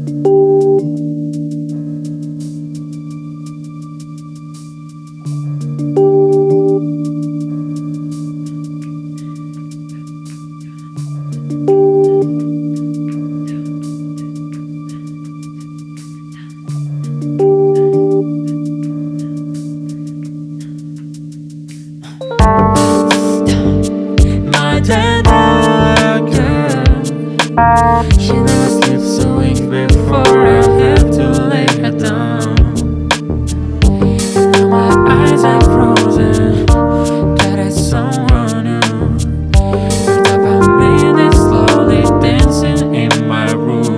My tender girl, she never sleeps a wink before I have to lay her down. Now my eyes are frozen, that is someone new. Her top of me is slowly dancing in my room.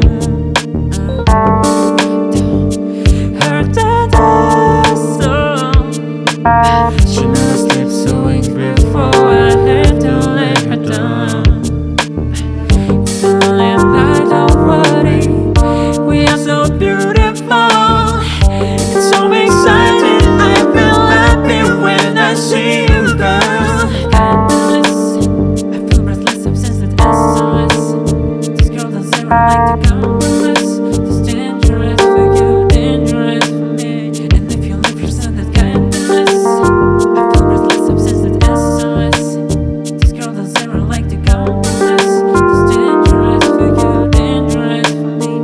Her tender soul, she never sleeps a wink before I have to lay her down. It's only a night, don't worry, we are so beautiful. It's so exciting, I feel happy when I see you, girl. Endless, I feel breathless, obsessed with SOS. This girl doesn't like to compromise. This dangerous for you, dangerous for me. And if you leave yourself that kindness, I feel breathless, obsessed with SOS. This girl doesn't like to compromise. This dangerous for you, dangerous for me.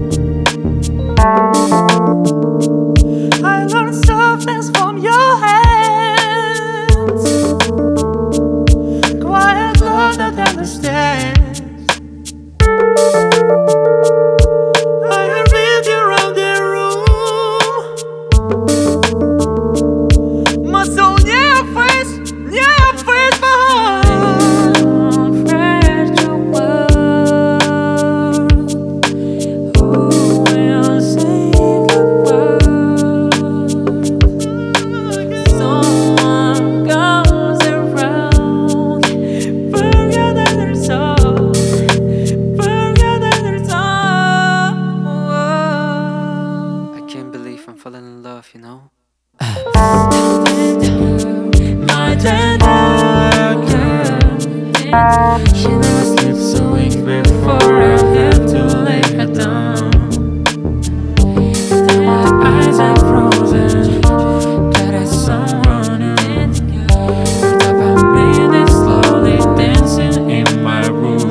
I learned softness from your hands, quiet love that understands. I heard with you around the room. My soul, yeah, face behind. Fragile world, who will save the world? Someone comes around, forget that there's all, forget that there's all. I can't believe I'm falling in love, you know? My tender girl, she never sleeps a wink before I have to lay her down. Now my eyes are frozen, that is someone new. Her top of me is slowly dancing in my room.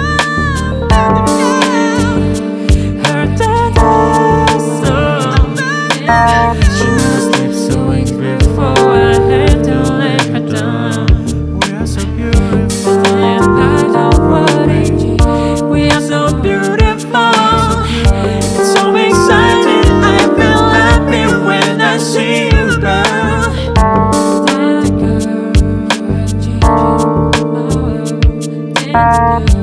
Her tender soul, she never sleeps a wink before I have to lay her down. We are so beautiful, and I don't worry, we are so beautiful. It's so exciting, I feel happy when I see you, girl. That girl, changing my world. That girl.